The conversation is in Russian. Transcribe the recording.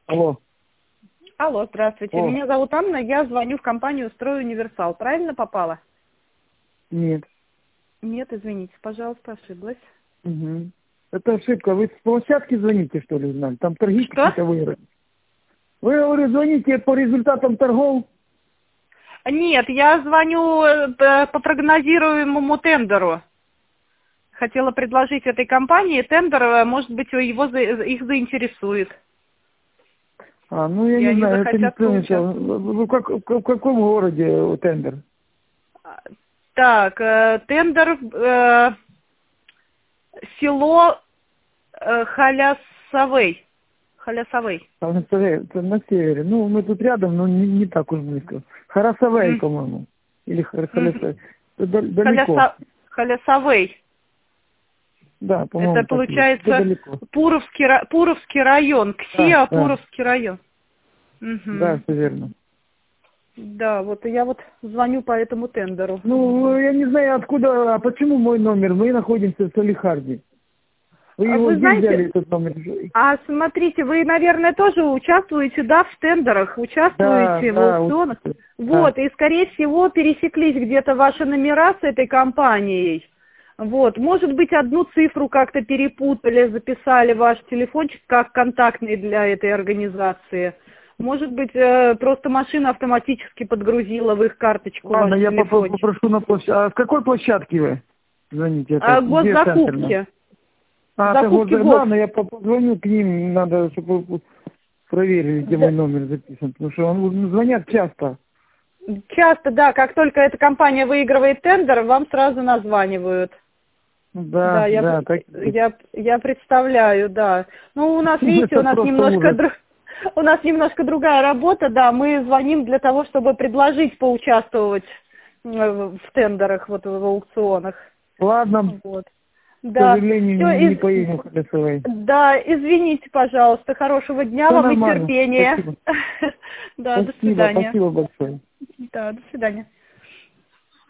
Алло. Алло, здравствуйте. О, Меня зовут Анна, я звоню в компанию «Строй Универсал». Правильно попала? нет. Нет, извините, пожалуйста, ошиблась. Угу. Это ошибка. Вы с площадки звоните, что ли, знали? Там торги Что? какие-то выиграли. Вы, говорю, звоните по результатам торгов? Нет, я звоню по прогнозируемому тендеру. Хотела предложить этой компании тендер, может быть, их заинтересует. Ну И я не они знаю, это не захотят понял. поучаствовать. В каком городе тендер? Так, тендер село Халясовый. Халясовый. Там это на севере. Ну, мы тут рядом, но не так уж близко. Харасавей, М, по-моему. Или мгм. Харасавей. Это далеко. Халясовый. Да, Это по-моему, так и есть. Это получается далеко. Пуровский район. Да, КСИА, да. Пуровский район. Да, Мгм. все верно. Да, вот я вот звоню по этому тендеру. Ну, я не знаю, откуда, а почему мой номер? Мы находимся в Салихарде. Вы А его вы где знаете, взяли, этот номер? смотрите, вы, наверное, тоже участвуете, да, в тендерах, Да, участвуете в да, аукционах. да. Вот, и, скорее всего, пересеклись где-то ваши номера с этой компанией. Вот, может быть, одну цифру как-то перепутали, записали ваш телефончик как контактный для этой организации. Может быть, просто машина автоматически подгрузила в их карточку ваш Ладно, я телефончик. попрошу на площадке. А с какой площадки вы? Звоните, это где центр? Да? Госзакупки. Это Закупки ГОС. ладно, я позвоню к ним, надо, чтобы проверили, где мой Да. номер записан. Потому что он звонят часто. Часто, да, как только эта компания выигрывает тендер, вам сразу названивают. Да, Да, да, так и есть. я представляю, да. Ну, у нас, видите, Это просто ужас. у нас немножко другая работа, да. Мы звоним для того, чтобы предложить поучаствовать в тендерах, вот в аукционах. Ладно, Вот. к Да. сожалению, не Все, поедем в Халясовой. да, извините, пожалуйста. Хорошего дня Все вам и нормально. терпения. Спасибо. Да, до Спасибо, свидания. спасибо большое. Да, до свидания.